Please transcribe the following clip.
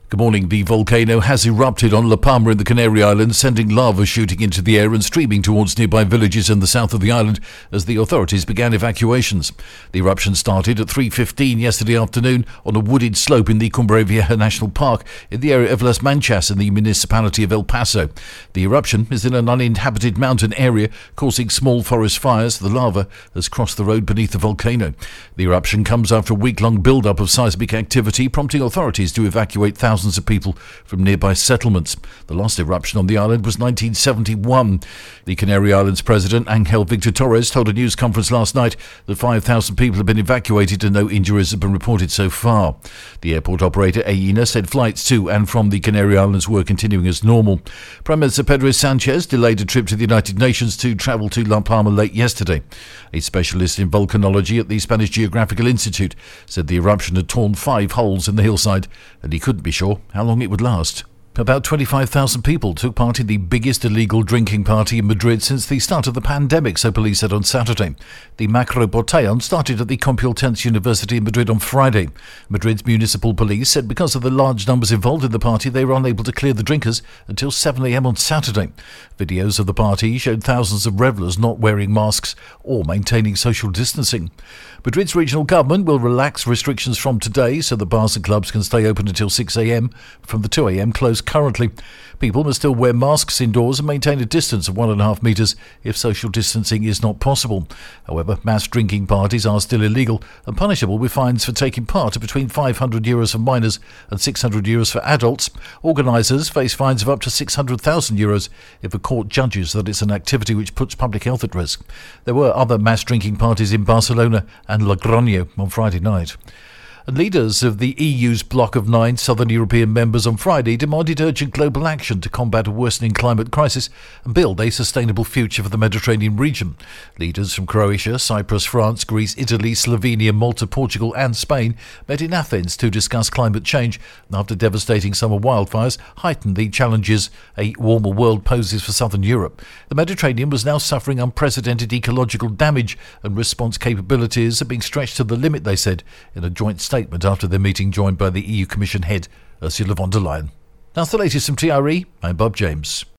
Good morning. The volcano has erupted on La Palma in the Canary Islands, sending lava shooting into the air and streaming towards nearby villages in the south of the island as the authorities began evacuations. The eruption started at 3:15 yesterday afternoon on a wooded slope in the Cumbre Vieja National Park in the area of Las Manchas in the municipality of El Paso. The eruption is in an uninhabited mountain area, causing small forest fires. The lava has crossed the road beneath the volcano. The eruption comes after a week-long build-up of seismic activity, prompting authorities to evacuate thousands of people from nearby settlements. The last eruption on the island was 1971. The Canary Islands President, Ángel Víctor Torres, told a news conference last night that 5,000 people have been evacuated and no injuries have been reported so far. The airport operator Aena said flights to and from the Canary Islands were continuing as normal. Prime Minister Pedro Sánchez delayed a trip to the United Nations to travel to La Palma late yesterday. A specialist in volcanology at the Spanish Geographical Institute said the eruption had torn 5 holes in the hillside and he couldn't be sure how long it would last. About 25,000 people took part in the biggest illegal drinking party in Madrid since the start of the pandemic, so police said on Saturday. The Macro Botellón started at the Complutense University in Madrid on Friday. Madrid's municipal police said because of the large numbers involved in the party, they were unable to clear the drinkers until 7 a.m. on Saturday. Videos of the party showed thousands of revellers not wearing masks or maintaining social distancing. Madrid's regional government will relax restrictions from today so that bars and clubs can stay open until 6 a.m. from the 2 a.m. close currently. People must still wear masks indoors and maintain a distance of 1.5 metres if social distancing is not possible. However, mass drinking parties are still illegal and punishable with fines for taking part of between €500 for minors and €600 for adults. Organisers face fines of up to €600,000 if a court judges that it's an activity which puts public health at risk. There were other mass drinking parties in Barcelona and Logroño on Friday night. And leaders of the EU's bloc of 9 southern European members on Friday demanded urgent global action to combat a worsening climate crisis and build a sustainable future for the Mediterranean region. Leaders from Croatia, Cyprus, France, Greece, Italy, Slovenia, Malta, Portugal and Spain met in Athens to discuss climate change after devastating summer wildfires heightened the challenges a warmer world poses for southern Europe. The Mediterranean was now suffering unprecedented ecological damage and response capabilities are being stretched to the limit, they said in a joint statement after their meeting joined by the EU Commission head Ursula von der Leyen. That's the latest from TRE. I'm Bob James.